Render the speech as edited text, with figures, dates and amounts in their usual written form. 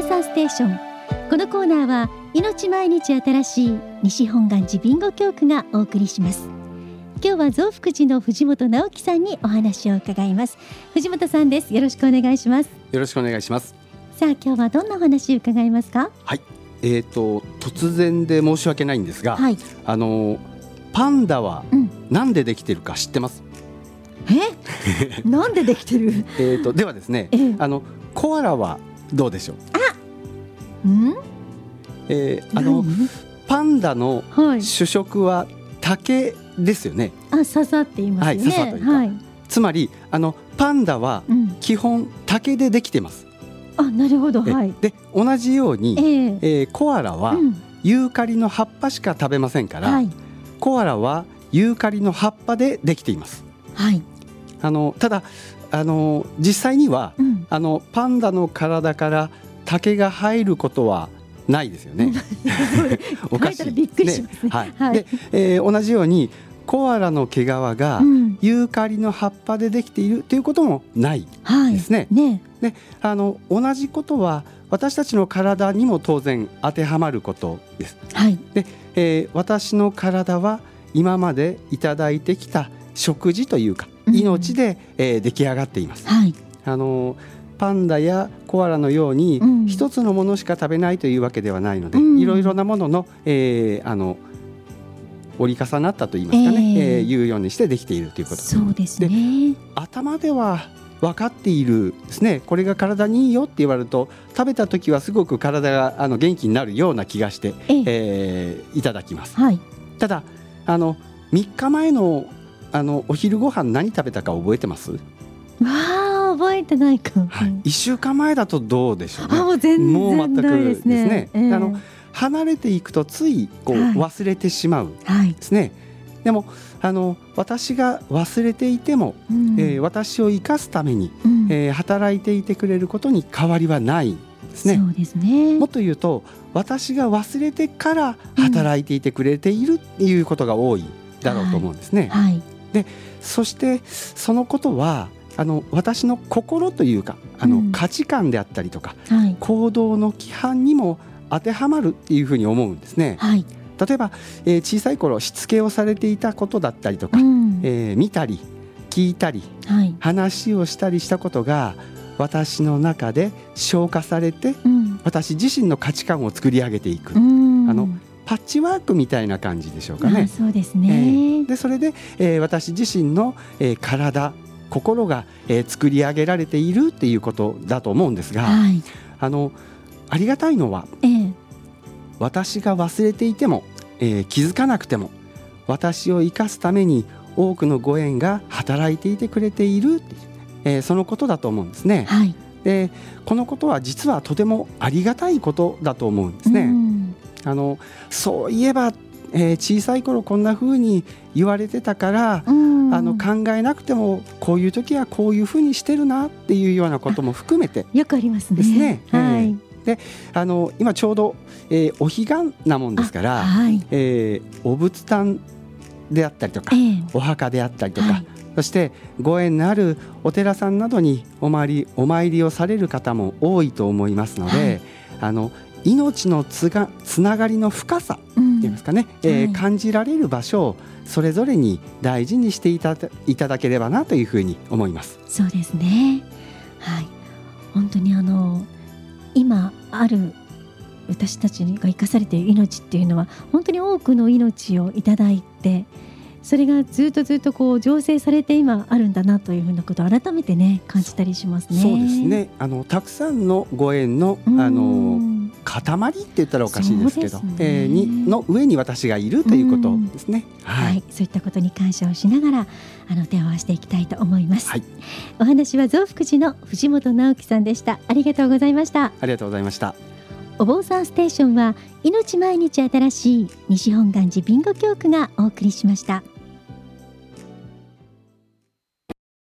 さんステーション。このコーナーは命毎日新しい西本願寺備後教区がお送りします。今日は増福寺の藤本直樹さんにお話を伺います。藤本さんです。よろしくお願いします。 よろしくお願いします。 さあ今日はどんなお話を伺いますか？ はい、突然で申し訳ないんですが、 はい、 パンダはなんでできてるか知ってます？ なんでできてる？ ではですね、コアラはどうでしょう？パンダの主食は竹ですよね。 笹って言いますよね。 はい、笹というか、つまりパンダは基本竹でできてます。 なるほど。 で同じように、コアラはユーカリの葉っぱしか食べませんから、コアラはユーカリの葉っぱでできています。ただ実際には、パンダの体から竹が入ることはないですよね。おかしい。びっくりしますね。で、同じようにコアラの毛皮がユーカリの葉っぱでできているということもないですね。で、同じことは私たちの体にも当然当てはまることです。で、私の体は今までいただいてきた食事というか命で、出来上がっています。パンダやコアラのように一つのものしか食べないというわけではないので、いろいろなものの、折り重なったといいますかね、いうようにしてできているということ。 そうですね。 で、頭では分かっているですね。これが体にいいよって言われると食べた時はすごく体が元気になるような気がして、いただきます。ただ3日前のお昼ご飯何食べたか覚えてます？ 覚えてないか。 1週間前だとどうでしょうね。 もう全然ないですね。 離れていくとつい忘れてしまうですね。でも私が忘れていても、私を生かすために、働いていてくれることに変わりはないですね。 そうですね。 もっと言うと私が忘れてから働いていてくれているっていうことが多いだろうと思うんですね。で、そしてそのことは私の心というか価値観であったりとか、行動の規範にも当てはまるっていうふうに思うんですね。例えば、小さい頃しつけをされていたことだったりとか、見たり聞いたり、話をしたりしたことが私の中で消化されて、私自身の価値観を作り上げていく、パッチワークみたいな感じでしょうかね。 そうですね。 でそれで、私自身の、体心が、作り上げられているっていうことだと思うんですが、ありがたいのは、私が忘れていても、気づかなくても私を生かすために多くのご縁が働いていてくれているっていう、そのことだと思うんですね。でこのことは実はとてもありがたいことだと思うんですね。そういえば、小さい頃こんな風に言われてたから、考えなくてもこういう時はこういう風にしてるなっていうようなことも含めてよくありますね。 で今ちょうど、お彼岸なもんですから、お仏壇であったりとか、お墓であったりとか、そしてご縁のあるお寺さんなどにお参りをされる方も多いと思いますので、命のつながりの深さっていいますかね、感じられる場所をそれぞれに大事にしていただければなというふうに思います。 そうですね。本当に今ある私たちが生かされている命っていうのは本当に多くの命をいただいて、それがずっと醸成されて今あるんだなというふうなことを改めてね感じたりしますね。 そうですね。たくさんのご縁の塊って言ったらおかしいですけど、の上に私がいるということですね。 そういったことに感謝をしながら手を合わせていきたいと思います。お話は増福寺の藤本直樹さんでした。ありがとうございました。 ありがとうございました。 お坊さんステーションは命毎日新しい西本願寺備後教区がお送りしました。